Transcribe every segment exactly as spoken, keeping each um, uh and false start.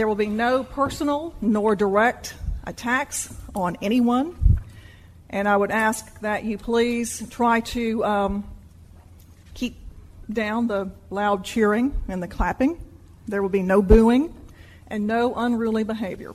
There will be no personal nor direct attacks on anyone. And I would ask that you please try to um, keep down the loud cheering and the clapping. There will be no booing and no unruly behavior.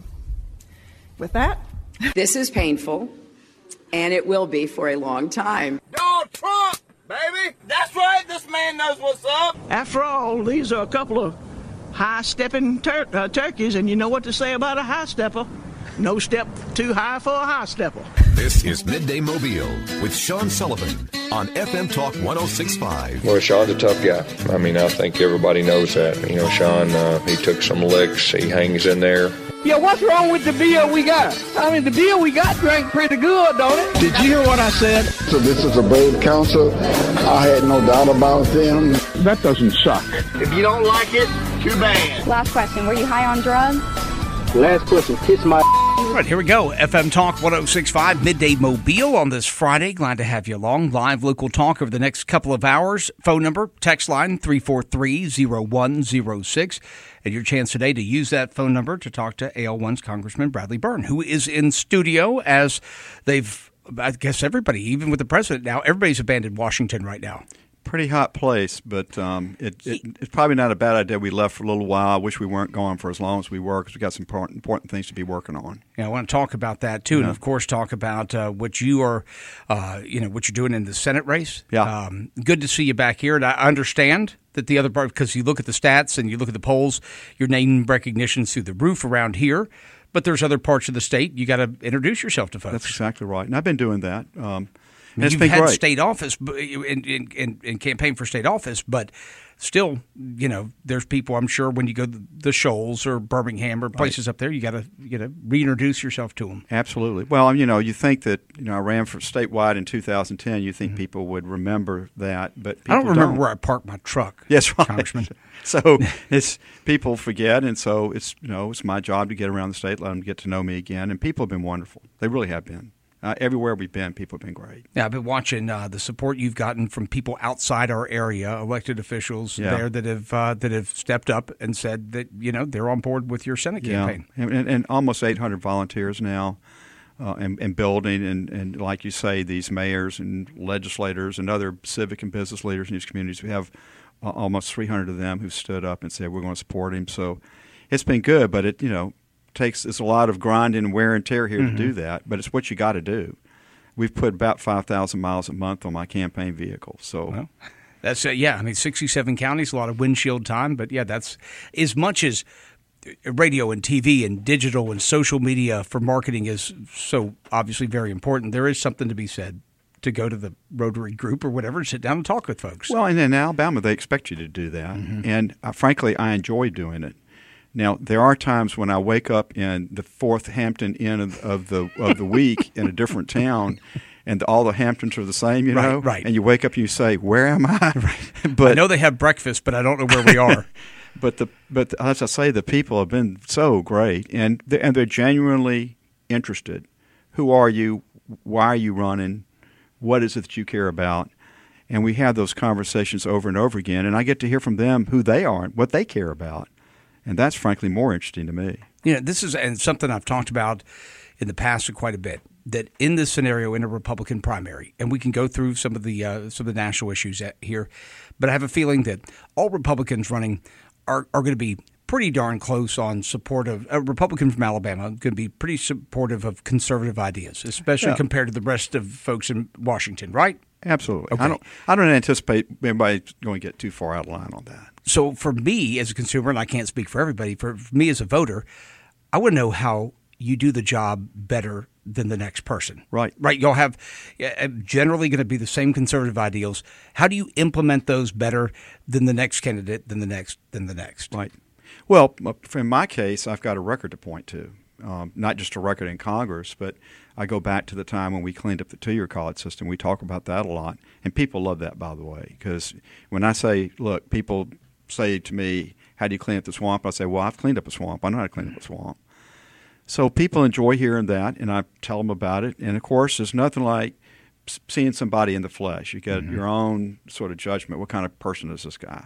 With that, this is painful, and it will be for a long time. Donald Trump, baby! That's right, this man knows what's up! After all, these are a couple of high-stepping tur- uh, turkeys, and you know what to say about a high-stepper. No step too high for a high-stepper. This is Midday Mobile with Sean Sullivan on F M Talk one oh six point five. Well, Sean's a tough guy. I mean, I think everybody knows that. You know, Sean, uh, he took some licks. He hangs in there. Yeah, what's wrong with the beer we got? I mean, the beer we got drank pretty good, don't it? Did you hear what I said? So this is a brave council. I had no doubt about them. That doesn't suck. If you don't like it, too bad. Last question. Were you high on drugs? Last question. Kiss my... All right, here we go. F M Talk one oh six point five, Midday Mobile on this Friday. Glad to have you along. Live local talk over the next couple of hours. Phone number, text line three four three, zero one zero six. And your chance today to use that phone number to talk to A L one's Congressman Bradley Byrne, who is in studio as they've, I guess everybody, even with the president now, everybody's abandoned Washington right now. Pretty hot place, but um, it, it, it's probably not a bad idea. We left for a little while. I wish we weren't gone for as long as we were because we got some important, important things to be working on. Yeah, I want to talk about that too, yeah. And of course, talk about uh, what you are, uh, you know, what you're doing in the Senate race. Yeah, um, good to see you back here, and I understand that the other part because you look at the stats and you look at the polls, your name recognition's through the roof around here. But there's other parts of the state you got to introduce yourself to folks. That's exactly right, and I've been doing that. Um, I mean, you've had great. state office in, in, in, in campaign for state office, but still, you know, there's people. I'm sure when you go to the Shoals or Birmingham or places right. up there, you got to you know reintroduce yourself to them. Absolutely. Well, you know, you think that you know I ran for statewide in two thousand ten. You think mm-hmm. people would remember that, but people I don't remember don't. where I parked my truck. Yes, right. Congressman. So it's people forget, and so it's you know it's my job to get around the state, let them get to know me again, and people have been wonderful. They really have been. Uh, everywhere we've been, people have been great. Yeah, I've been watching uh, the support you've gotten from people outside our area, elected officials yeah. there that have uh, that have stepped up and said that you know they're on board with your Senate campaign. Yeah, and, and almost eight hundred volunteers now, uh, and, and building, and, and like you say, these mayors and legislators and other civic and business leaders in these communities. We have uh, almost three hundred of them who stood up and said we're going to support him. So it's been good, but it you know. takes it's a lot of grinding and wear and tear here mm-hmm. to do that, but it's what you got to do. We've put about five thousand miles a month on my campaign vehicle. So well, that's uh, yeah. I mean, sixty-seven counties, a lot of windshield time, but yeah, that's as much as radio and T V and digital and social media for marketing is so obviously very important. There is something to be said to go to the Rotary group or whatever and sit down and talk with folks. Well, and in Alabama, they expect you to do that, mm-hmm. and uh, frankly, I enjoy doing it. Now, there are times when I wake up in the fourth Hampton Inn of, of the of the week in a different town, and all the Hamptons are the same, you know? Right, right. And you wake up and you say, where am I? Right. But I know they have breakfast, but I don't know where we are. but the but as I say, the people have been so great, and they're, and they're genuinely interested. Who are you? Why are you running? What is it that you care about? And we have those conversations over and over again, and I get to hear from them who they are and what they care about. And that's, frankly, more interesting to me. You know, this is and something I've talked about in the past quite a bit, that in this scenario, in a Republican primary, and we can go through some of the uh, some of the national issues here, but I have a feeling that all Republicans running are, are going to be pretty darn close on support of a Republican from Alabama, going to be pretty supportive of conservative ideas, especially yeah. compared to the rest of folks in Washington, right? Absolutely. Okay. I don't I don't anticipate anybody going to get too far out of line on that. So for me as a consumer, and I can't speak for everybody, for me as a voter, I want to know how you do the job better than the next person. Right. Right. You'll have generally going to be the same conservative ideals. How do you implement those better than the next candidate, than the next, than the next? Right. Well, in my case, I've got a record to point to, um, not just a record in Congress, but I go back to the time when we cleaned up the two-year college system. We talk about that a lot, and people love that, by the way, because when I say, look, people say to me, how do you clean up the swamp? I say, well, I've cleaned up a swamp. I know how to clean up a swamp. So people enjoy hearing that, and I tell them about it. And, of course, there's nothing like seeing somebody in the flesh. You get mm-hmm. your own sort of judgment. What kind of person is this guy? Right.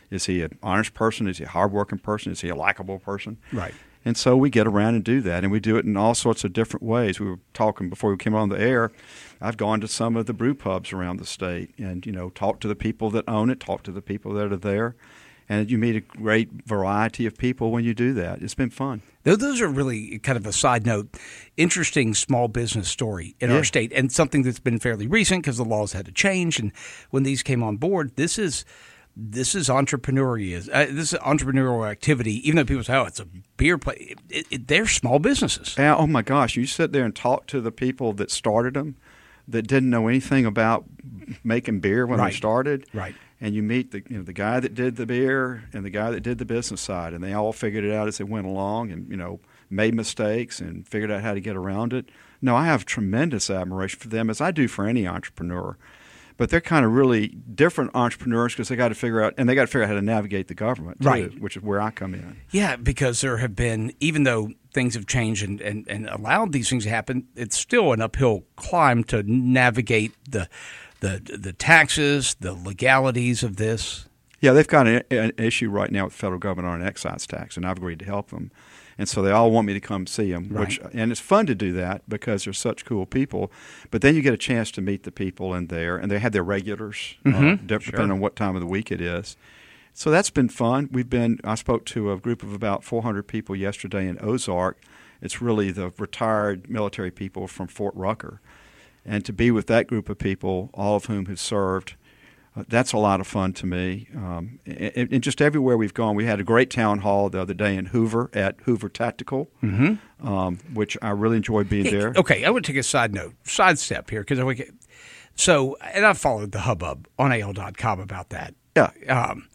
Is he an honest person? Is he a hardworking person? Is he a likable person? Right. And so we get around and do that, and we do it in all sorts of different ways. We were talking before we came on the air. I've gone to some of the brew pubs around the state and, you know, talked to the people that own it, talked to the people that are there, and you meet a great variety of people when you do that. It's been fun. Those are really kind of a side note, interesting small business story in Yeah. our state, and something that's been fairly recent because the laws had to change. And when these came on board, this is this is entrepreneurial. Uh, this is entrepreneurial activity. Even though people say, "Oh, it's a beer place," it, it, they're small businesses. Yeah, oh my gosh! You sit there and talk to the people that started them, that didn't know anything about making beer when Right. they started. Right. And you meet the you know the guy that did the beer and the guy that did the business side, and they all figured it out as they went along, and you know made mistakes and figured out how to get around it. No, I have tremendous admiration for them, as I do for any entrepreneur. But they're kind of really different entrepreneurs because they got to figure out, and they got to figure out how to navigate the government too, Right. which is where I come in. Yeah, because there have been, even though things have changed and, and, and allowed these things to happen, it's still an uphill climb to navigate the the the taxes, the legalities of this. Yeah, they've got an, an issue right now with the federal government on an excise tax, and I've agreed to help them. And so they all want me to come see them, Right. which and it's fun to do that because they're such cool people. But then you get a chance to meet the people in there, and they have their regulars, uh, Mhm. de- Sure. depending on what time of the week it is. So that's been fun. We've been. I spoke to a group of about four hundred people yesterday in Ozark. It's really the retired military people from Fort Rucker, and to be with that group of people, all of whom have served. Uh, that's a lot of fun to me. Um, and, and just everywhere we've gone, we had a great town hall the other day in Hoover at Hoover Tactical, Mm-hmm. um, which I really enjoyed being there. Okay, I want to take a side note, side step here, because I would get, so, and I've followed the hubbub on A L dot com about that. Yeah. Um,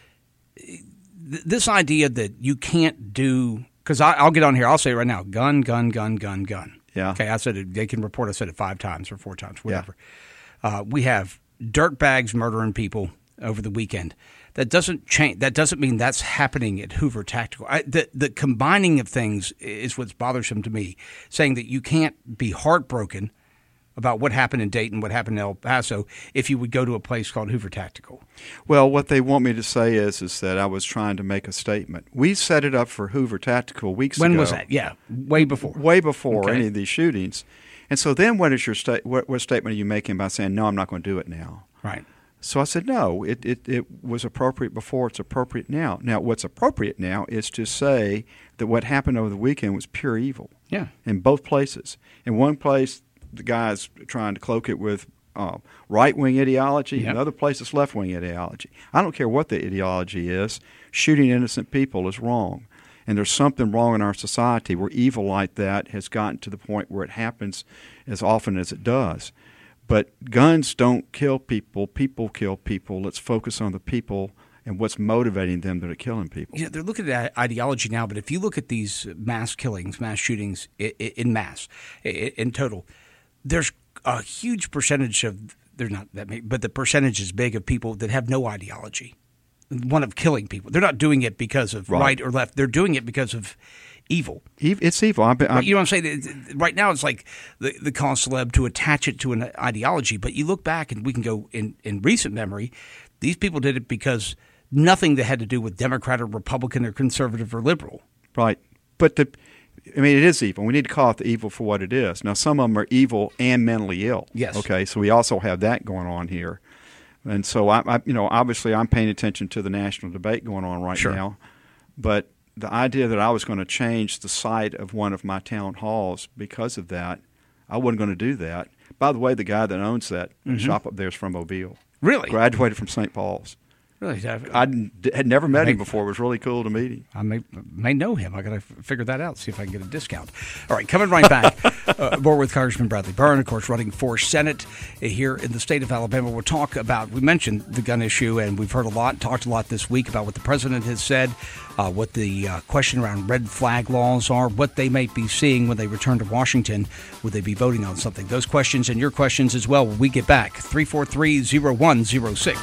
th- this idea that you can't do, because I'll get on here, I'll say it right now, gun, gun, gun, gun, gun. Yeah. Okay, I said it, they can report I said it five times or four times, whatever. Yeah. Uh, we have dirtbags murdering people over the weekend. That doesn't change. That doesn't mean that's happening at Hoover Tactical. I, the the combining of things is what's bothersome to me. Saying that you can't be heartbroken about what happened in Dayton, what happened in El Paso, if you would go to a place called Hoover Tactical. Well, what they want me to say is is that I was trying to make a statement. We set it up for Hoover Tactical weeks when ago. When was that? Yeah, way before. Way before Okay. any of these shootings. And so then what is your sta- what, what statement are you making by saying, no, I'm not going to do it now? Right. So I said, no, it, it, it was appropriate before. It's appropriate now. Now, what's appropriate now is to say that what happened over the weekend was pure evil. Yeah. In both places. In one place, the guy's trying to cloak it with uh, right-wing ideology. Yep. In other places, left-wing ideology. I don't care what the ideology is. Shooting innocent people is wrong. And there's something wrong in our society where evil like that has gotten to the point where it happens as often as it does. But guns don't kill people. People kill people. Let's focus on the people and what's motivating them that are killing people. Yeah, they're looking at ideology now, but if you look at these mass killings, mass shootings in mass, in total, there's a huge percentage of, they're not that many, but the percentage is big of people that have no ideology. One of killing people. They're not doing it because of right, right or left. They're doing it because of evil. It's evil. I'm, I'm, you know what I'm saying? Right now it's like the, the cause celeb to attach it to an ideology. But you look back and we can go in, in recent memory, these people did it because nothing that had to do with Democrat or Republican or conservative or liberal. Right. But the, I mean, it is evil. We need to call it the evil for what it is. Now, some of them are evil and mentally ill. Yes. Okay. So we also have that going on here. And so, I, I, you know, obviously I'm paying attention to the national debate going on right sure. now. But the idea that I was going to change the site of one of my town halls because of that, I wasn't going to do that. By the way, the guy that owns that mm-hmm. shop up there is from Mobile. Really? Graduated from Saint Paul's. Really? I had never met him before. It was really cool to meet him. I may may know him. I got to figure that out, see if I can get a discount. All right, coming right back. uh, more with Congressman Bradley Byrne, of course, running for Senate here in the state of Alabama. We'll talk about, we mentioned the gun issue, and we've heard a lot, talked a lot this week about what the president has said, uh, what the uh, question around red flag laws are, what they might be seeing when they return to Washington. Would they be voting on something? Those questions and your questions as well when we get back. three four three, zero one zero six.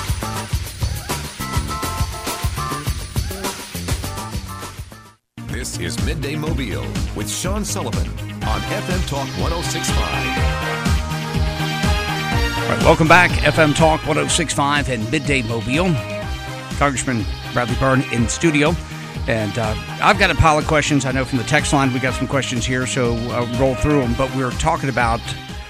This is Midday Mobile with Sean Sullivan on F M Talk one oh six point five. All right, welcome back. F M Talk one oh six point five and Midday Mobile. Congressman Bradley Byrne in studio. And uh, I've got a pile of questions. I know from the text line we got some questions here, so I'll roll through them. But we were talking about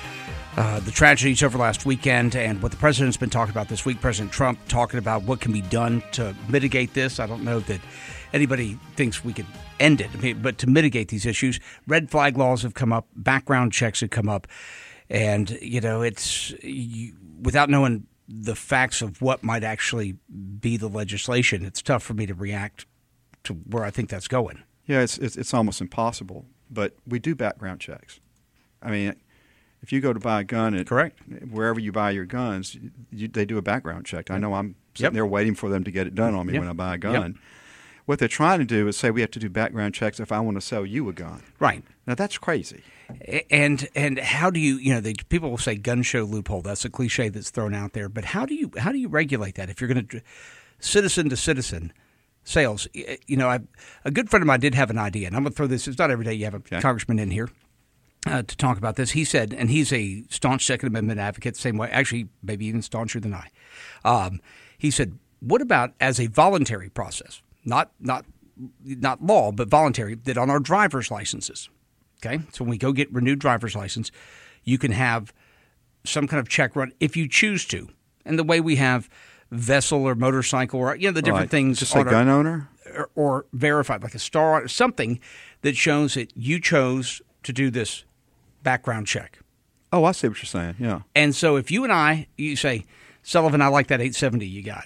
uh, the tragedies over last weekend and what the president's been talking about this week. President Trump talking about what can be done to mitigate this. I don't know that anybody thinks we could end it, I mean, but to mitigate these issues. Red flag laws have come up. Background checks have come up. And, you know, it's you, without knowing the facts of what might actually be the legislation, it's tough for me to react to where I think that's going. Yeah, it's, it's it's almost impossible. But we do background checks. I mean, if you go to buy a gun at correct wherever you buy your guns, you, they do a background check. I know I'm sitting Yep. there waiting for them to get it done on me Yep. when I buy a gun. Yep. What they're trying to do is say we have to do background checks if I want to sell you a gun. Right. Now, that's crazy. And and how do you you know they, people will say gun show loophole. That's a cliche that's thrown out there. But how do you how do you regulate that if you're going to citizen to citizen sales? You know, I, a good friend of mine did have an idea, and I'm going to throw this. It's not every day you have a okay. congressman in here uh, to talk about this. He said, and he's a staunch Second Amendment advocate, same way, actually, maybe even stauncher than I. Um, he said, what about as a voluntary process, not not not law, but voluntary, that on our driver's licenses, okay? So when we go get renewed driver's license, you can have some kind of check run if you choose to. And the way we have vessel or motorcycle or, you know, the different right. things. Just a gun our, owner? Or, or verified, like a star, something that shows that you chose to do this background check. Oh, I see what you're saying, yeah. And so if you and I, you say, Sullivan, I like that eight seventy you got.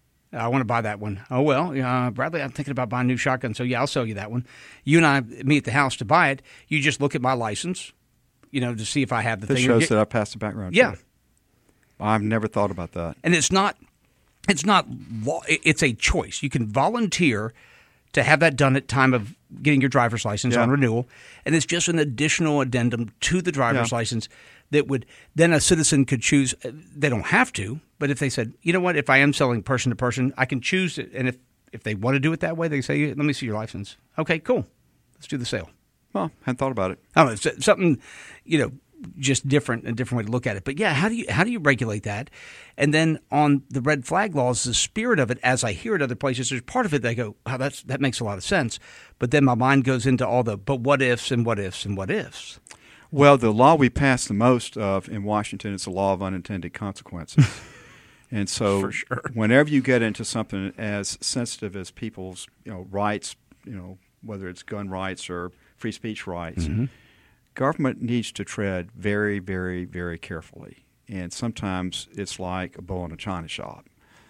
I want to buy that one. Oh, well, uh, Bradley, I'm thinking about buying a new shotgun, so yeah, I'll sell you that one. You and I meet at the house to buy it. You just look at my license, you know, to see if I have the this thing. This shows get, that I passed the background yeah. check. I've never thought about that. And it's not, it's not law. It's a choice. You can volunteer to have that done at time of getting your driver's license yeah. on renewal, and it's just an additional addendum to the driver's yeah. license that would then a citizen could choose. They don't have to, but if they said, you know what, if I am selling person to person, I can choose it. And if, if they want to do it that way, they say, let me see your license. Okay, cool. Let's do the sale. Well, hadn't thought about it. I don't know, it's something, you know, just different, a different way to look at it. But yeah, how do you how do you regulate that? And then on the red flag laws, the spirit of it, as I hear it other places, there's part of it that I go, wow, that's that makes a lot of sense. But then my mind goes into all the but what ifs and what ifs and what ifs. Well, the law we pass the most of in Washington is the law of unintended consequences. And so For sure. whenever you get into something as sensitive as people's, you know, rights, you know, whether it's gun rights or free speech rights, mm-hmm. government needs to tread very, very, very carefully. And sometimes it's like a bull in a china shop.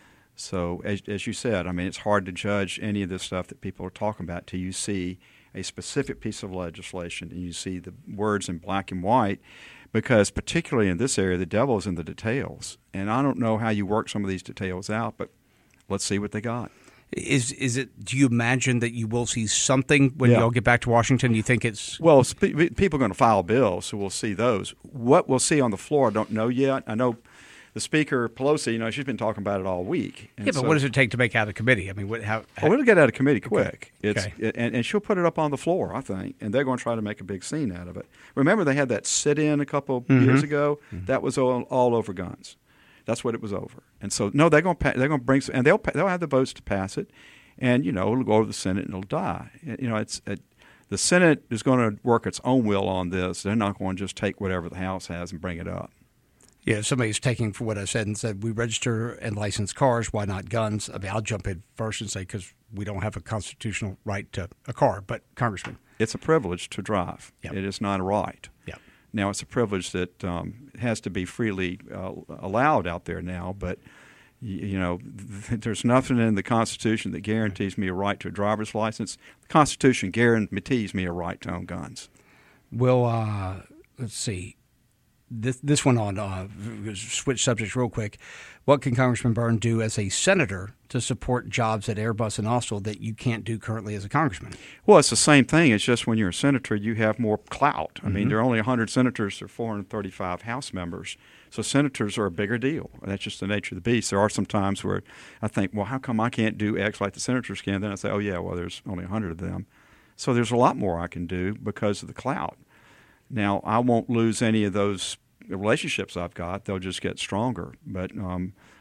So as, as you said, I mean, it's hard to judge any of this stuff that people are talking about till you see a specific piece of legislation and you see the words in black and white, because particularly in this area, the devil is in the details. And I don't know how you work some of these details out, but let's see what they got. Is is it? Do you imagine that you will see something when yeah. you all get back to Washington? Do you think it's well? Sp- people are going to file bills, so we'll see those. What we'll see on the floor, I don't know yet. I know the Speaker Pelosi, you know, she's been talking about it all week. And yeah, but so, what does it take to make out of committee? I mean, what, how, how? Oh, it'll get out of committee quick. Okay. It's okay. and, and she'll put it up on the floor, I think, and they're going to try to make a big scene out of it. Remember, they had that sit-in a couple mm-hmm. years ago. Mm-hmm. That was all, all over guns. That's what it was over. And so, no, they're going to they're going to bring some, and they'll they'll have the votes to pass it. And, you know, it'll go over the Senate and it'll die. You know, it's it, the Senate is going to work its own will on this. They're not going to just take whatever the House has and bring it up. Yeah, somebody's taking for what I said and said, we register and license cars. Why not guns? I mean, I'll jump in first and say, because we don't have a constitutional right to a car. But, Congressman. It's a privilege to drive. Yep. It is not a right. Yep. Now, it's a privilege that um, has to be freely uh, allowed out there now, but you know, there's nothing in the Constitution that guarantees me a right to a driver's license. The Constitution guarantees me a right to own guns. Well, uh, let's see. This this one on uh, switch subjects real quick. What can Congressman Byrne do as a senator to support jobs at Airbus and Austal that you can't do currently as a congressman? Well, it's the same thing. It's just when you're a senator, you have more clout. I mm-hmm. mean, there are only one hundred senators. There are four hundred thirty-five House members. So senators are a bigger deal. That's just the nature of the beast. There are some times where I think, well, how come I can't do X like the senators can? Then I say, oh, yeah, well, there's only one hundred of them. So there's a lot more I can do because of the clout. Now, I won't lose any of those relationships I've got. They'll just get stronger. But um,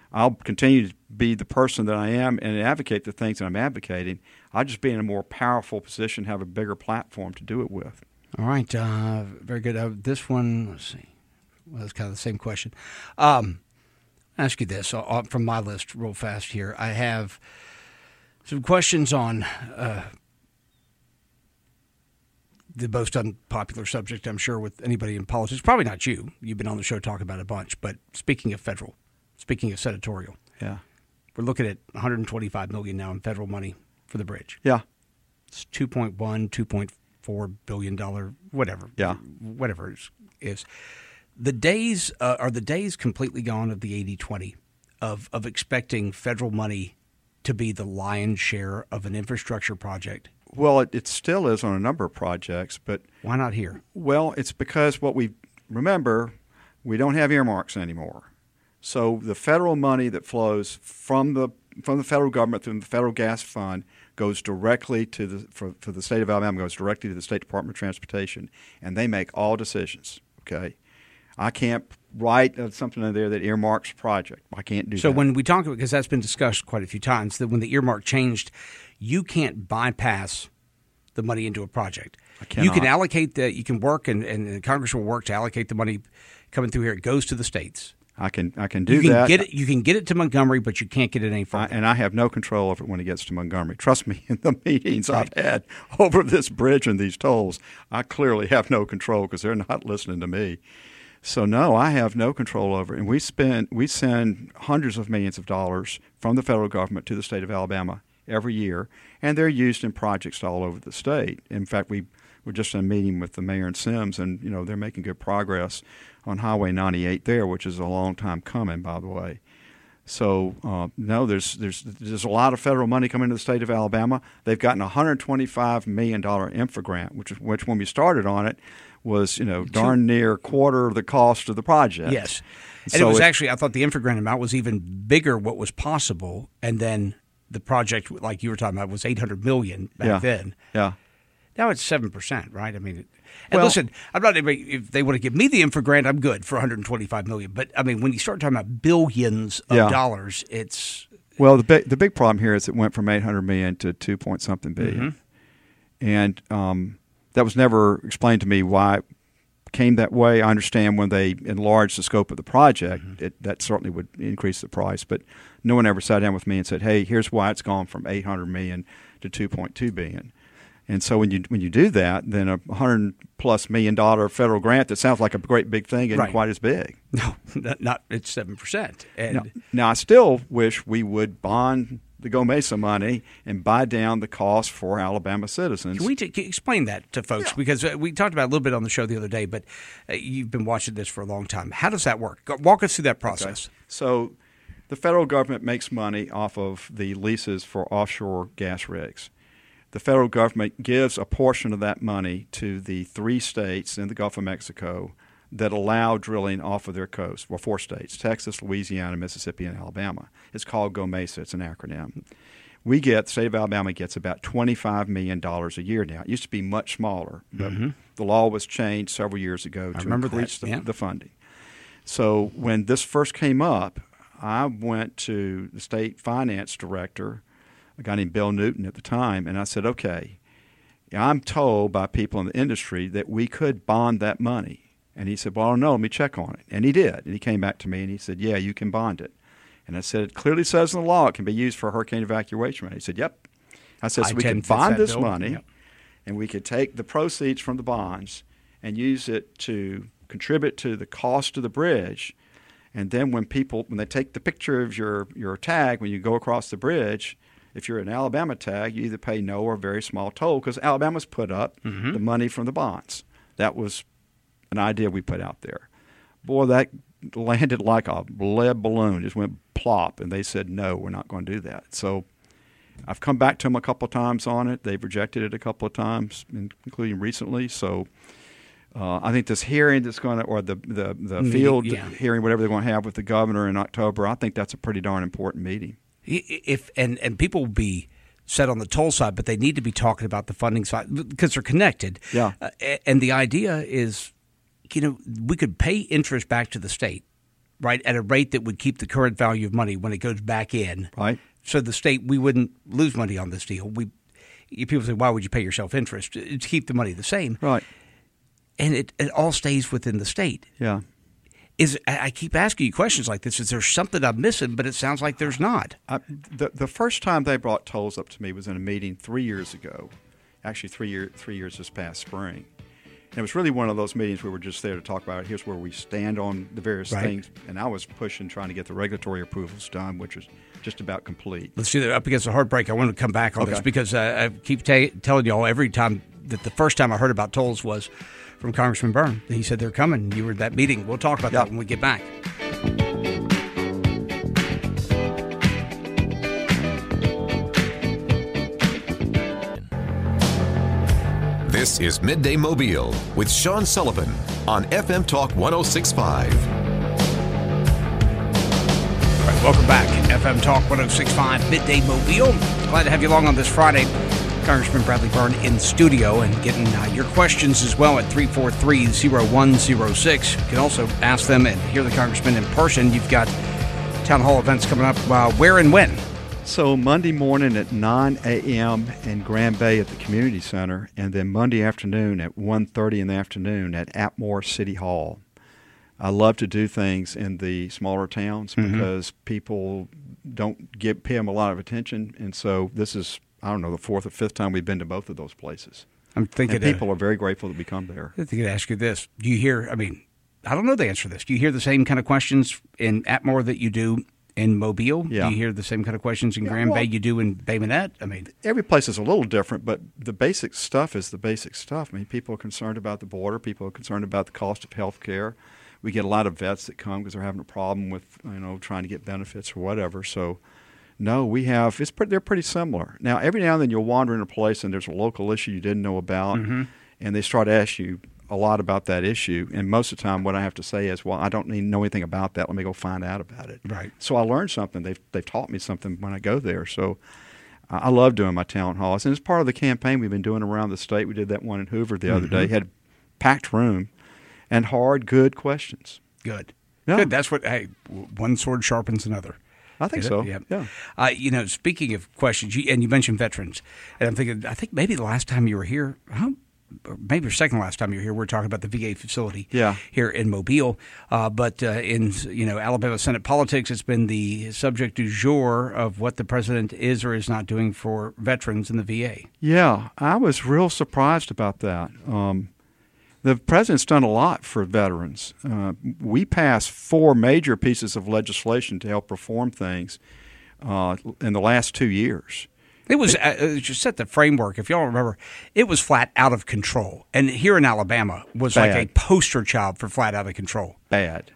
I'll continue to be the person that I am and advocate the things that I'm advocating. I'll just be in a more powerful position, have a bigger platform to do it with. All right. Uh, very good. Uh, this one, let's see. Well, it's kind of the same question. Um, I'll ask you this uh, from my list real fast here. I have some questions on uh, the most unpopular subject, I'm sure, with anybody in politics. Probably not you. You've been on the show talking about it a bunch. But speaking of federal, speaking of senatorial, yeah, we're looking at one hundred twenty-five million dollars now in federal money for the bridge. Yeah. It's two point one, two point four billion dollars, whatever. Yeah. Whatever it is. The days uh, are the days completely gone of the eighty twenty of of expecting federal money to be the lion's share of an infrastructure project. Well, it, it still is on a number of projects, but why not here? Well, it's because what we remember, we don't have earmarks anymore. So the federal money that flows from the from the federal government through the federal gas fund goes directly to the for, for the state of Alabama goes directly to the State Department of Transportation, and they make all decisions. Okay, I can't write uh, something in there that earmarks project. I can't do so that. So when we talk about, because that's been discussed quite a few times, that when the earmark changed, you can't bypass the money into a project. I cannot. You can allocate the, you can work, and, and Congress will work to allocate the money coming through here. It goes to the states. I can I can do you can that. Get it, you can get it to Montgomery, but you can't get it any further. I, and I have no control over it when it gets to Montgomery. Trust me, in the meetings right. I've had over this bridge and these tolls, I clearly have no control because they're not listening to me. So no, I have no control over it. And we spend we send hundreds of millions of dollars from the federal government to the state of Alabama every year, and they're used in projects all over the state. In fact, we were just in a meeting with the mayor and Sims, and you know they're making good progress on Highway ninety-eight there, which is a long time coming, by the way. So uh, no, there's there's there's a lot of federal money coming to the state of Alabama. They've gotten a one hundred twenty-five million dollars infra grant, which is which when we started on it was you know darn near quarter of the cost of the project. Yes, and so it was it, actually I thought the infra grant amount was even bigger what was possible, and then the project, like you were talking about, was eight hundred million dollars back yeah. then. Yeah. Now it's seven percent, right? I mean, and well, listen, I'm not if they want to give me the infra grant, I'm good for one hundred twenty-five million dollars. But I mean, when you start talking about billions of yeah. dollars, it's well, the big the big problem here is it went from eight hundred million dollars to two point something billion, mm-hmm. and um, that was never explained to me why it came that way. I understand when they enlarged the scope of the project, mm-hmm. it, that certainly would increase the price, but no one ever sat down with me and said, "Hey, here's why it's gone from eight hundred million dollars to two point two billion dollars." And so when you when you do that, then a one hundred plus million dollar federal grant that sounds like a great big thing isn't right. quite as big. No, not, not it's seven percent. And now, now I still wish we would bond the Go Mesa money and buy down the cost for Alabama citizens. Can we t- can you explain that to folks? Yeah. Because uh, we talked about it a little bit on the show the other day, but uh, you've been watching this for a long time. How does that work? Go, walk us through that process. Okay. So the federal government makes money off of the leases for offshore gas rigs. The federal government gives a portion of that money to the three states in the Gulf of Mexico that allow drilling off of their coast. Well, four states, Texas, Louisiana, Mississippi, and Alabama. It's called Go Mesa. It's an acronym. We get, the state of Alabama gets about twenty-five million dollars a year now. It used to be much smaller, but mm-hmm. the law was changed several years ago I to remember increase that. the, Yeah. the funding. So when this first came up, I went to the state finance director, a guy named Bill Newton at the time, and I said, okay, I'm told by people in the industry that we could bond that money. And he said, well, I don't know, let me check on it. And he did. And he came back to me and he said, yeah, you can bond it. And I said, it clearly says in the law it can be used for hurricane evacuation money. He said, yep. I said, so we can bond this bill. money Yep. and we could take the proceeds from the bonds and use it to contribute to the cost of the bridge. And then when people, when they take the picture of your, your tag when you go across the bridge, if you're an Alabama tag, you either pay no or a very small toll because Alabama's put up mm-hmm. the money from the bonds. That was an idea we put out there. Boy, that landed like a lead balloon, just went plop, and they said, no, we're not going to do that. So I've come back to them a couple of times on it. They've rejected it a couple of times, including recently. So uh, I think this hearing that's going to, or the, the, the field yeah. hearing, whatever they're going to have with the governor in October, I think that's a pretty darn important meeting. If and, and people will be set on the toll side, but they need to be talking about the funding side because they're connected. Yeah. Uh, and the idea is, you know, we could pay interest back to the state right, at a rate that would keep the current value of money when it goes back in. Right. So the state, we wouldn't lose money on this deal. We People say, why would you pay yourself interest? To keep the money the same. Right. And it, it all stays within the state. Yeah. Is I keep asking you questions like this. Is there something I'm missing? But it sounds like there's not. I, the the first time they brought tolls up to me was in a meeting three years ago. Actually, three year three years this past spring. And it was really one of those meetings where we're just there to talk about it. Here's where we stand on the various right. things. And I was pushing, trying to get the regulatory approvals done, which was just about complete. Let's do that. Up against the hard break, I want to come back on okay. this because uh, I keep ta- telling you all every time that the first time I heard about tolls was from Congressman Byrne. He said they're coming. You were at that meeting. We'll talk about yep. that when we get back. This is Midday Mobile with Sean Sullivan on F M Talk one oh six point five. All right, welcome back. F M Talk one oh six point five, Midday Mobile. Glad to have you along on this Friday. Congressman Bradley Byrne in studio and getting uh, your questions as well at three four three, oh one oh six. You can also ask them and hear the Congressman in person. You've got town hall events coming up. Uh, where and when? So Monday morning at nine a.m. in Grand Bay at the Community Center, and then Monday afternoon at one thirty in the afternoon at Atmore City Hall. I love to do things in the smaller towns mm-hmm. because people don't give, pay them a lot of attention, and so this is, I don't know, the fourth or fifth time we've been to both of those places. I'm thinking and people uh, are very grateful that we come there. I think I'd ask you this. Do you hear, I mean, I don't know the answer to this. Do you hear the same kind of questions in Atmore that you do in Mobile? Yeah. Do you hear the same kind of questions in yeah, Grand well, Bay you do in Bay Minette? I mean, every place is a little different, but the basic stuff is the basic stuff. I mean, people are concerned about the border. People are concerned about the cost of health care. We get a lot of vets that come because they're having a problem with, you know, trying to get benefits or whatever. So, no, we have, it's pretty, they're pretty similar. Now, every now and then you'll wander in a place and there's a local issue you didn't know about, mm-hmm. and they start to ask you a lot about that issue. And most of the time what I have to say is, well, I don't need to know anything about that. Let me go find out about it. Right. So I learned something. They've, they've taught me something when I go there. So I love doing my town halls. And it's part of the campaign we've been doing around the state. We did that one in Hoover the mm-hmm. other day. Had a packed room and hard, good questions. Good. Yeah. Good. That's what, hey, one sword sharpens another. I think so. Yeah. yeah. Uh, you know, speaking of questions, you, and you mentioned veterans, and I'm thinking, I think maybe the last time you were here, huh? Or maybe the second last time you were here, we were talking about the V A facility yeah. here in Mobile. Uh, but uh, in you know Alabama Senate politics, it's been the subject du jour of what the president is or is not doing for veterans in the V A. Yeah, I was real surprised about that. Um, the president's done a lot for veterans. Uh, we passed four major pieces of legislation to help reform things uh, in the last two years. It was uh, just set the framework. If y'all remember, it was flat out of control. And here in Alabama was Bad. like a poster child for flat out of control. Bad.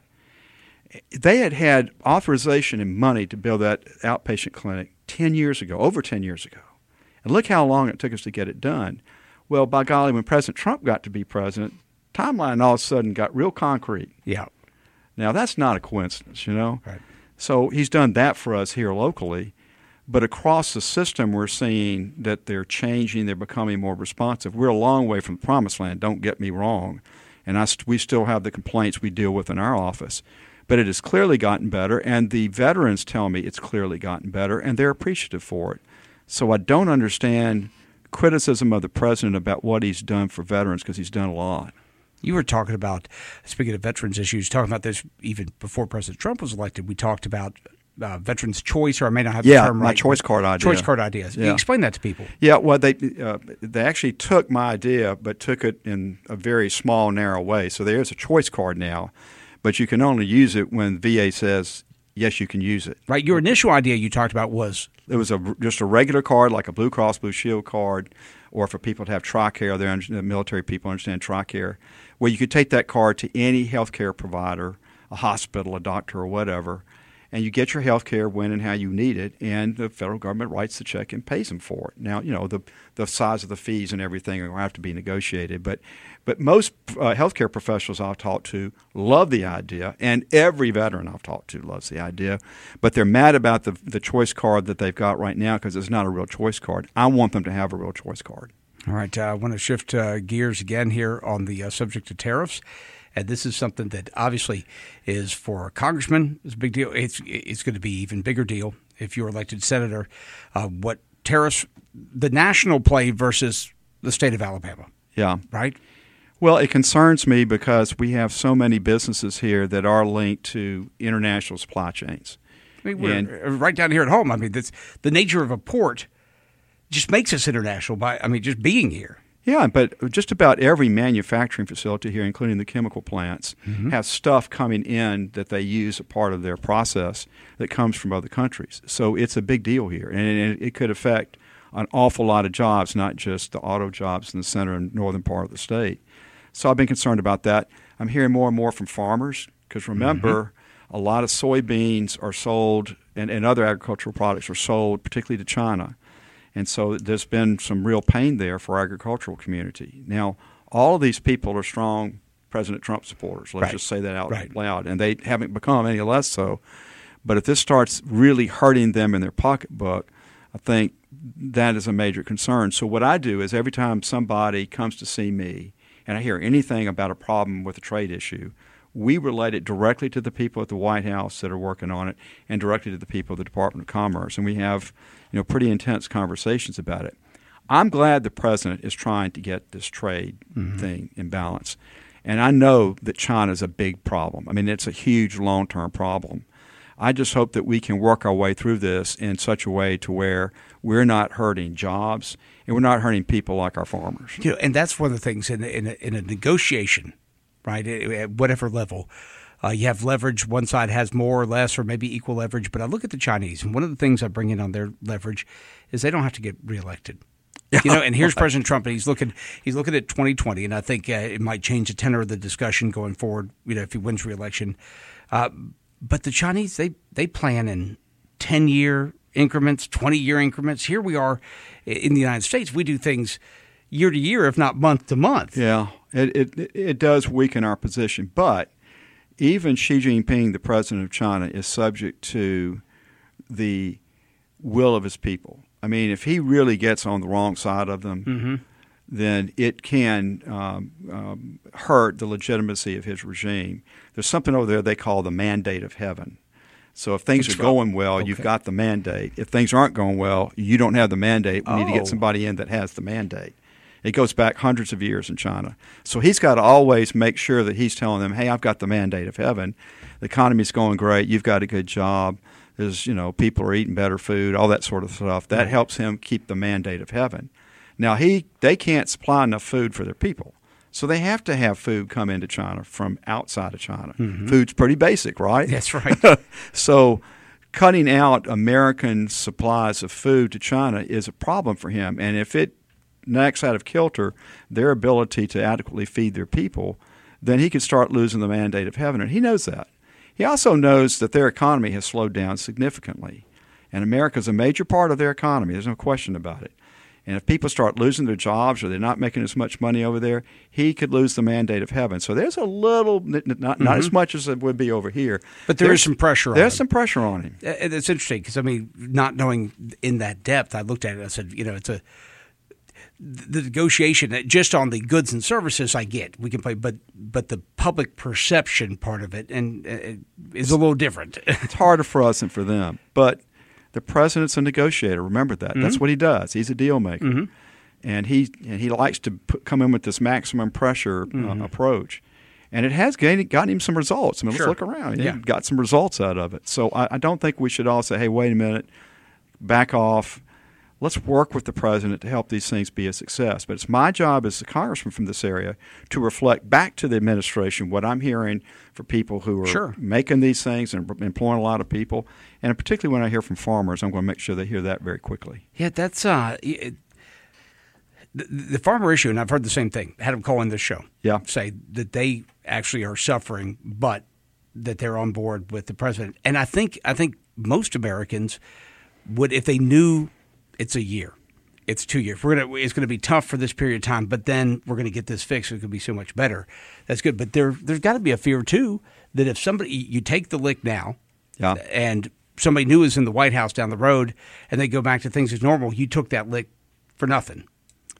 They had had authorization and money to build that outpatient clinic ten years ago, over ten years ago. And look how long it took us to get it done. Well, by golly, when President Trump got to be president, timeline all of a sudden got real concrete. Yeah. Now, that's not a coincidence, you know. Right. So he's done that for us here locally. But across the system, we're seeing that they're changing, they're becoming more responsive. We're a long way from the promised land, don't get me wrong. And I st- we still have the complaints we deal with in our office. But it has clearly gotten better, and the veterans tell me it's clearly gotten better, and they're appreciative for it. So I don't understand criticism of the president about what he's done for veterans, because he's done a lot. You were talking about, speaking of veterans issues, talking about this even before President Trump was elected. We talked about Uh, veterans' choice, or I may not have yeah, the term right. Yeah, my choice card idea. Choice card ideas. Yeah. You explain that to people. Yeah, well, they uh, they actually took my idea, but took it in a very small, narrow way. So there is a choice card now, but you can only use it when V A says, yes, you can use it. Right. Your initial idea you talked about was? It was a, just a regular card, like a Blue Cross Blue Shield card, or for people to have TRICARE, the military people understand TRICARE, where you could take that card to any healthcare provider, a hospital, a doctor, or whatever, and you get your health care when and how you need it, and the federal government writes the check and pays them for it. Now, you know, the the size of the fees and everything will have to be negotiated, but but most uh, health care professionals I've talked to love the idea, and every veteran I've talked to loves the idea, but they're mad about the the choice card that they've got right now because it's not a real choice card. I want them to have a real choice card. All right, uh, I want to shift uh, gears again here on the uh, subject of tariffs. And this is something that obviously is for a congressman. It's a big deal. It's it's going to be even bigger deal if you're elected senator. Uh, what tariffs, the national play versus the state of Alabama. Yeah. Right? Well, it concerns me because we have so many businesses here that are linked to international supply chains. I mean, we're And- right down here at home. I mean, that's, the nature of a port just makes us international by, I mean, just being here. Yeah, but just about every manufacturing facility here, including the chemical plants, Mm-hmm. have stuff coming in that they use a part of their process that comes from other countries. So it's a big deal here, and it, it could affect an awful lot of jobs, not just the auto jobs in the center and northern part of the state. So I've been concerned about that. I'm hearing more and more from farmers because remember, mm-hmm. a lot of soybeans are sold and, and other agricultural products are sold particularly to China. And so there's been some real pain there for our agricultural community. Now, all of these people are strong President Trump supporters. Let's Right. just say that out Right. loud. And they haven't become any less so. But if this starts really hurting them in their pocketbook, I think that is a major concern. So what I do is every time somebody comes to see me and I hear anything about a problem with a trade issue, we relate it directly to the people at the White House that are working on it and directly to the people at the Department of Commerce. And we have, you know, pretty intense conversations about it. I'm glad the president is trying to get this trade mm-hmm. thing in balance. And I know that China is a big problem. I mean, it's a huge long-term problem. I just hope that we can work our way through this in such a way to where we're not hurting jobs and we're not hurting people like our farmers. You know, and that's one of the things in a, in a, in a negotiation, right, at whatever level. Uh, you have leverage. One side has more or less or maybe equal leverage. But I look at the Chinese, and one of the things I bring in on their leverage is they don't have to get reelected. You know, and here's President Trump, and he's looking he's looking at twenty twenty, and I think uh, it might change the tenor of the discussion going forward, you know, if he wins re-election. Uh, but the Chinese, they, they plan in ten-year increments, twenty-year increments. Here we are in the United States. We do things year to year, if not month to month. Yeah, it, it, it does weaken our position. But even Xi Jinping, the president of China, is subject to the will of his people. I mean, if he really gets on the wrong side of them, mm-hmm. then it can um, um, hurt the legitimacy of his regime. There's something over there they call the mandate of heaven. So if things It's are going well, okay. you've got the mandate. If things aren't going well, you don't have the mandate. We oh. need to get somebody in that has the mandate. It goes back hundreds of years in China. So he's got to always make sure that he's telling them, hey, I've got the mandate of heaven. The economy's going great. You've got a good job. There's, you know, people are eating better food, all that sort of stuff. That right. helps him keep the mandate of heaven. Now, he they can't supply enough food for their people. So they have to have food come into China from outside of China. Mm-hmm. Food's pretty basic, right? That's right. So cutting out American supplies of food to China is a problem for him. And if it knocks out of kilter their ability to adequately feed their people, then he could start losing the mandate of heaven. And he knows that. He also knows that their economy has slowed down significantly. And America is a major part of their economy. There's no question about it. And if people start losing their jobs or they're not making as much money over there, he could lose the mandate of heaven. So there's a little, not, not mm-hmm. as much as it would be over here. But there there's, is some pressure on him. There's some pressure on him. It's interesting because, I mean, not knowing in that depth, I looked at it and I said, you know, it's a the negotiation just on the goods and services I get. We can play, but but the public perception part of it and uh, is a little different. It's harder for us than for them. But the president's a negotiator. Remember that. Mm-hmm. That's what he does. He's a deal maker. Mm-hmm. And he and he likes to put, come in with this maximum pressure mm-hmm. uh, approach. And it has gained, gotten him some results. I mean, sure. let's look around. He yeah. got some results out of it. So I, I don't think we should all say, hey, wait a minute, back off. Let's work with the president to help these things be a success. But it's my job as a congressman from this area to reflect back to the administration what I'm hearing for people who are sure. making these things and employing a lot of people. And particularly when I hear from farmers, I'm going to make sure they hear that very quickly. Yeah, that's uh, it, the, the farmer issue, and I've heard the same thing. I had them call in this show. Yeah. Say that they actually are suffering, but that they're on board with the president. And I think I think most Americans would, if they knew it's a year, it's two years. We're gonna it's gonna be tough for this period of time, but then we're gonna get this fixed. It's gonna be so much better. That's good. But there there's got to be a fear too that if somebody you take the lick now, yeah. and somebody new is in the White House down the road, and they go back to things as normal, you took that lick for nothing.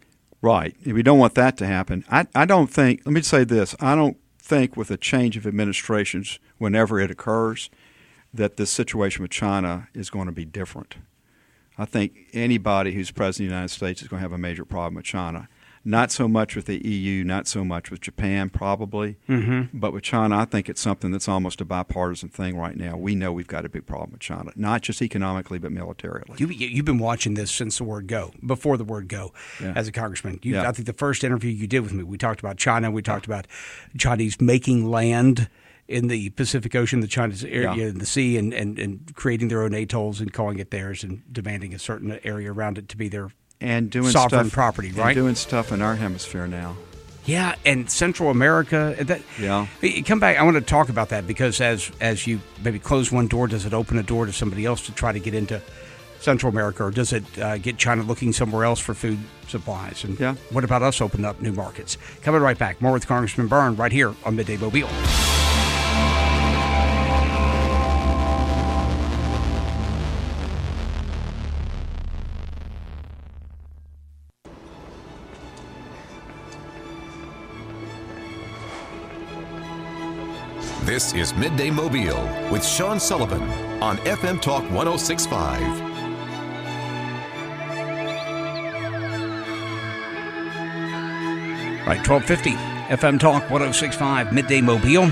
Right. We don't want that to happen. I, I don't think, let me say this, I don't think with a change of administrations, whenever it occurs, that this situation with China is going to be different. I think anybody who's president of the United States is going to have a major problem with China. Not so much with the E U, not so much with Japan, probably, mm-hmm. but with China, I think it's something that's almost a bipartisan thing right now. We know we've got a big problem with China, not just economically, but militarily. You, you've been watching this since the word go, before the word go, yeah. as a congressman. You, yeah. I think the first interview you did with me, we talked about China, we talked about Chinese making land in the Pacific Ocean, the China's area, yeah. in the sea, and, and, and creating their own atolls and calling it theirs and demanding a certain area around it to be their and doing sovereign stuff, property, right? And doing stuff in our hemisphere now. Yeah, and Central America. That, yeah. Come back. I want to talk about that because as as you maybe close one door, does it open a door to somebody else to try to get into Central America, or does it uh, get China looking somewhere else for food supplies? And yeah. what about us opening up new markets? Coming right back. More with Congressman Byrne right here on Midday Mobile. This is Midday Mobile with Sean Sullivan on F M Talk one oh six point five. Right, twelve fifty F M Talk one oh six point five, Midday Mobile.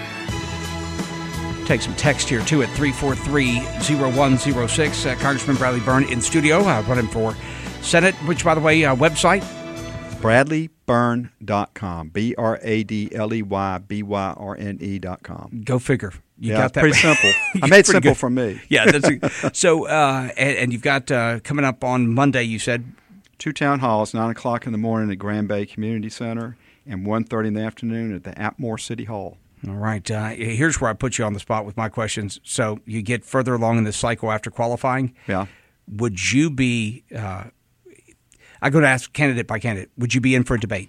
Take some text here, too, at three four three, oh one oh six. Uh, Congressman Bradley Byrne in studio, uh, running for Senate, which, by the way, uh, website? Bradley Byrne dot com. B R A D L E Y B Y R N E dot com. Go figure. You yeah, got that pretty simple. I made it simple good. for me. Yeah. That's a, so, uh, and, and you've got uh, coming up on Monday, you said? Two town halls, nine o'clock in the morning at Grand Bay Community Center and one thirty in the afternoon at the Atmore City Hall. All right. Uh, here's where I put you on the spot with my questions. So you get further along in this cycle after qualifying. Yeah. Would you be uh, – I'm going to ask candidate by candidate. Would you be in for a debate?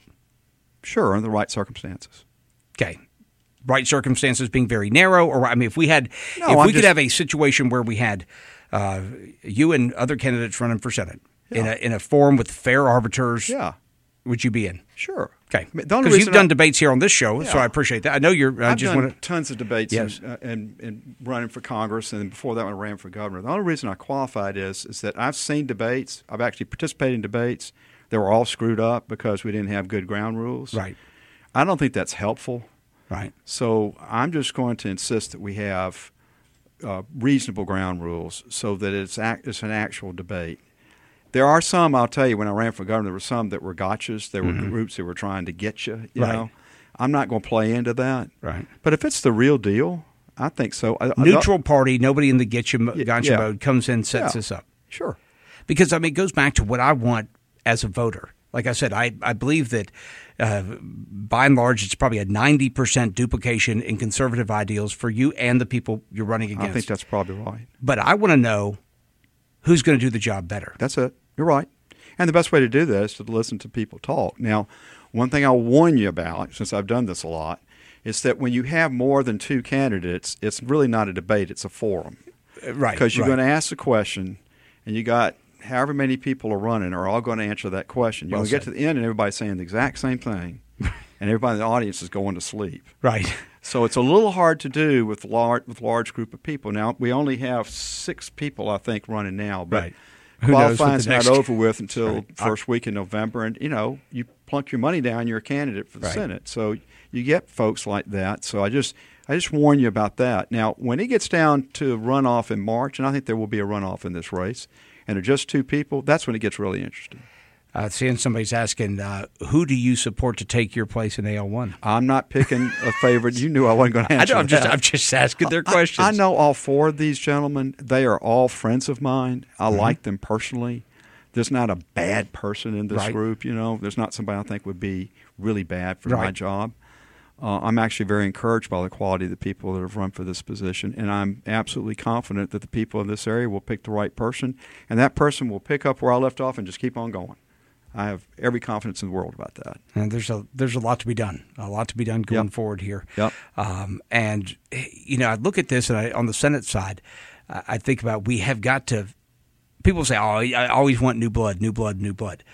Sure, in the right circumstances. Okay. Right circumstances being very narrow? Or, I mean, if we had no, if I'm we just, could have a situation where we had uh, you and other candidates running for Senate yeah. in, a, in a forum with fair arbiters, yeah. would you be in? Sure. Okay. Because you've done I, debates here on this show, yeah. so I appreciate that. I know you're uh, I've just done wanna, tons of debates yes. and, uh, and, and running for Congress, and before that when I ran for governor. The only reason I qualified is is that I've seen debates. I've actually participated in debates that were all screwed up because we didn't have good ground rules. Right. I don't think that's helpful. Right. So I'm just going to insist that we have uh, reasonable ground rules so that it's act, it's an actual debate. There are some, I'll tell you, when I ran for governor, there were some that were gotchas. There were mm-hmm. groups that were trying to get you, you right. know. I'm not going to play into that. Right. But if it's the real deal, I think so. Neutral party, nobody in the getcha, gotcha yeah. mode comes in, sets yeah. this up. Sure. Because, I mean, it goes back to what I want as a voter. Like I said, I, I believe that uh, by and large it's probably a ninety percent duplication in conservative ideals for you and the people you're running against. I think that's probably right. But I want to know who's going to do the job better. That's it. You're right. And the best way to do that is to listen to people talk. Now, one thing I'll warn you about, since I've done this a lot, is that when you have more than two candidates, it's really not a debate, it's a forum. Right. Because you're right. going to ask a question, and you got however many people are running are all going to answer that question. You're well going to get to the end and everybody's saying the exact same thing, and everybody in the audience is going to sleep. Right. So it's a little hard to do with large with large group of people. Now, we only have six people, I think, running now. But right. Who qualifying's knows not over with until right. first week in November. And, you know, you plunk your money down, you're a candidate for the right. Senate. So you get folks like that. So I just I just warn you about that. Now, when it gets down to runoff in March, and I think there will be a runoff in this race, and they're just two people, that's when it gets really interesting. Uh, seeing somebody's asking, uh, who do you support to take your place in A L one? I'm not picking a favorite. You knew I wasn't going to answer I know, I'm that. just, I'm just asking their questions. I, I know all four of these gentlemen. They are all friends of mine. I mm-hmm. like them personally. There's not a bad person in this right. group. You know, there's not somebody I think would be really bad for right. my job. Uh, I'm actually very encouraged by the quality of the people that have run for this position, and I'm absolutely confident that the people in this area will pick the right person, and that person will pick up where I left off and just keep on going. I have every confidence in the world about that. And there's a there's a lot to be done, a lot to be done going yep. forward here. Yep. Um, and you know, I look at this, and I, on the Senate side, I think about we have got to. People say, "Oh, I always want new blood, new blood, new blood."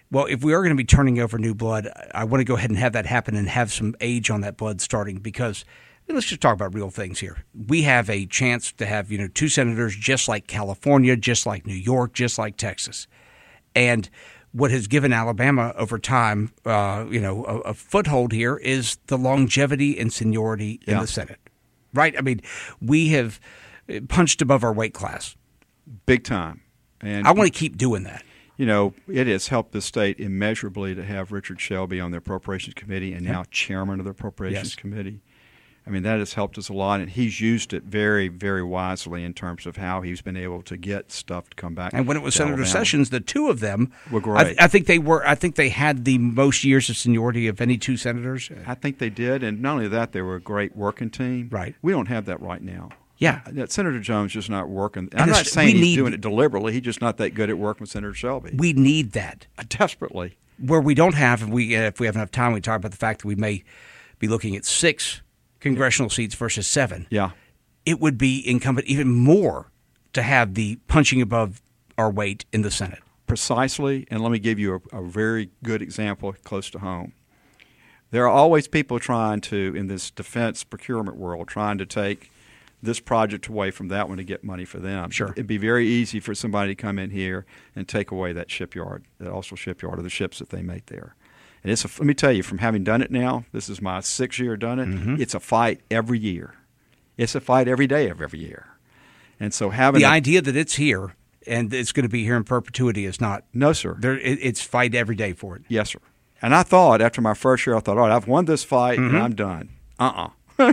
Well, if we are going to be turning over new blood, I want to go ahead and have that happen and have some age on that blood starting because I mean, let's just talk about real things here. We have a chance to have, you know, two senators just like California, just like New York, just like Texas. And what has given Alabama over time, uh, you know, a, a foothold here is the longevity and seniority in yeah. the Senate, right? I mean, we have punched above our weight class. Big time. And I want to keep doing that. You know, it has helped the state immeasurably to have Richard Shelby on the Appropriations Committee and now chairman of the Appropriations yes. Committee. I mean, that has helped us a lot, and he's used it very, very wisely in terms of how he's been able to get stuff to come back. And when it was Senator Alabama. Sessions, the two of them were great. I, I think they were. I think they had the most years of seniority of any two senators. I think they did, and not only that, they were a great working team. Right. We don't have that right now. Yeah. That Senator Jones is just not working. And I'm not saying he's need, doing it deliberately. He's just not that good at working with Senator Shelby. We need that. Desperately. Where we don't have, if we, if we have enough time, we talk about the fact that we may be looking at six congressional seats versus seven. Yeah. It would be incumbent even more to have the punching above our weight in the Senate. Precisely. And let me give you a, a very good example close to home. There are always people trying to, in this defense procurement world, trying to take this project away from that one to get money for them. Sure. It'd be very easy for somebody to come in here and take away that shipyard, that Austal shipyard, or the ships that they make there. And it's a, let me tell you, from having done it now, this is my sixth year done it, mm-hmm. it's a fight every year. It's a fight every day of every year. And so having the a, idea that it's here and it's going to be here in perpetuity is not. No, sir. There, it, it's fight every day for it. Yes, sir. And I thought, after my first year, I thought, all right, I've won this fight mm-hmm. and I'm done. Uh-uh.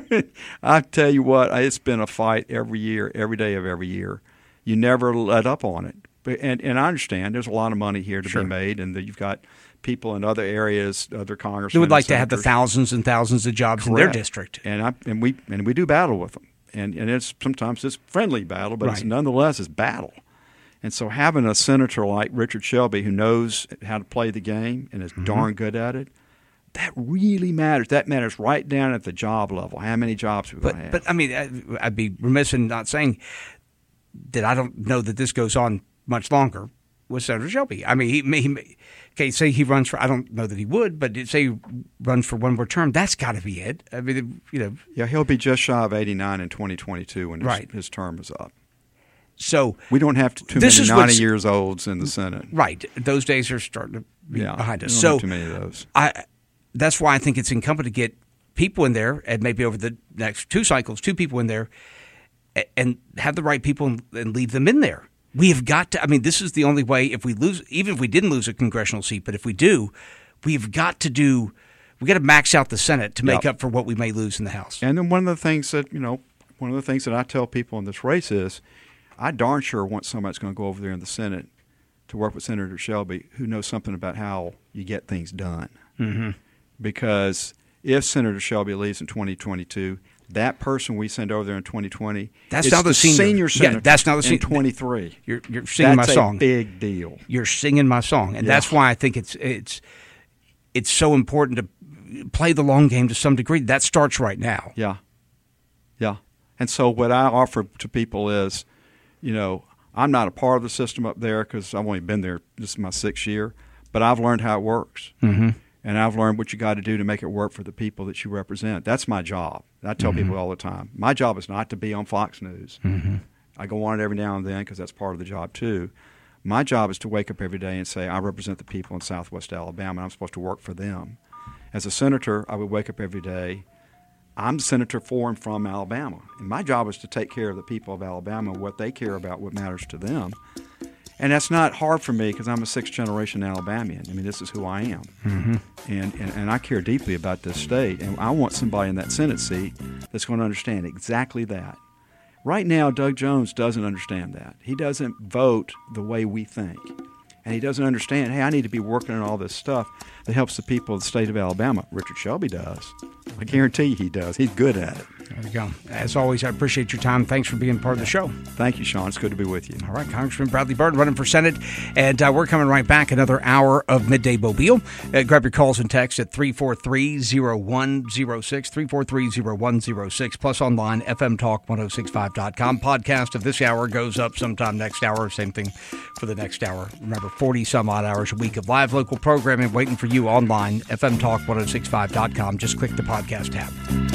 I tell you what, it's been a fight every year, every day of every year. You never let up on it. But, and, and I understand there's a lot of money here to sure. be made, and that you've got people in other areas, other congressmen. They would like to senators. have the thousands and thousands of jobs Correct. in their district. And I and we and we do battle with them. And and it's sometimes it's friendly battle, but right. it's nonetheless it's battle. And so having a senator like Richard Shelby who knows how to play the game and is mm-hmm. darn good at it, that really matters. That matters right down at the job level. How many jobs we're but, going to have. But, I mean, I'd be remiss in not saying that I don't know that this goes on much longer with Senator Shelby. I mean, he, he okay, say he runs for – I don't know that he would, but say he runs for one more term, that's got to be it. I mean, you know. Yeah, he'll be just shy of eighty-nine in twenty twenty-two when his, right. his term is up. So we don't have too many ninety years olds in the Senate. Right. Those days are starting to be yeah, behind us. We don't so have too many of those. I – That's why I think it's incumbent to get people in there, and maybe over the next two cycles, two people in there, and have the right people and leave them in there. We have got to – I mean, this is the only way if we lose – even if we didn't lose a congressional seat, but if we do, we've got to do – we've got to max out the Senate to make yep. up for what we may lose in the House. And then one of the things that, you know, one of the things that I tell people in this race is I darn sure want somebody that's going to go over there in the Senate to work with Senator Shelby who knows something about how you get things done. Mm-hmm. Because if Senator Shelby leaves in twenty twenty-two, that person we send over there in twenty twenty, that's it's now the, the senior, senior senator yeah, that's now the senior, in twenty-three. You're, you're singing that's my song. That's a big deal. You're singing my song, and yeah. that's why I think it's it's it's so important to play the long game to some degree. That starts right now. Yeah, yeah. And so what I offer to people is, you know, I'm not a part of the system up there because I've only been there. This is my sixth year, but I've learned how it works. Mm-hmm. And I've learned what you got to do to make it work for the people that you represent. That's my job. I tell mm-hmm. people all the time, my job is not to be on Fox News. Mm-hmm. I go on it every now and then because that's part of the job too. My job is to wake up every day and say, I represent the people in Southwest Alabama, and I'm supposed to work for them. As a senator, I would wake up every day. I'm senator for and from Alabama, and my job is to take care of the people of Alabama, what they care about, what matters to them. And that's not hard for me because I'm a sixth-generation Alabamian. I mean, this is who I am. Mm-hmm. And, and and I care deeply about this state. And I want somebody in that Senate seat that's going to understand exactly that. Right now, Doug Jones doesn't understand that. He doesn't vote the way we think. And he doesn't understand, hey, I need to be working on all this stuff that helps the people of the state of Alabama. Richard Shelby does. I guarantee you he does. He's good at it. There you go. As always, I appreciate your time. Thanks for being part of the show. Thank you, Sean. It's good to be with you. All right, Congressman Bradley Byrd running for Senate, and uh, we're coming right back. Another hour of Midday Mobile. Uh, grab your calls and texts at three four three, zero one zero six, three four three, zero one zero six, plus online, f m talk ten sixty-five dot com. Podcast of this hour goes up sometime next hour. Same thing for the next hour. Remember, forty some odd hours a week of live local programming waiting for you online, f m talk ten sixty-five dot com. Just click the podcast tab.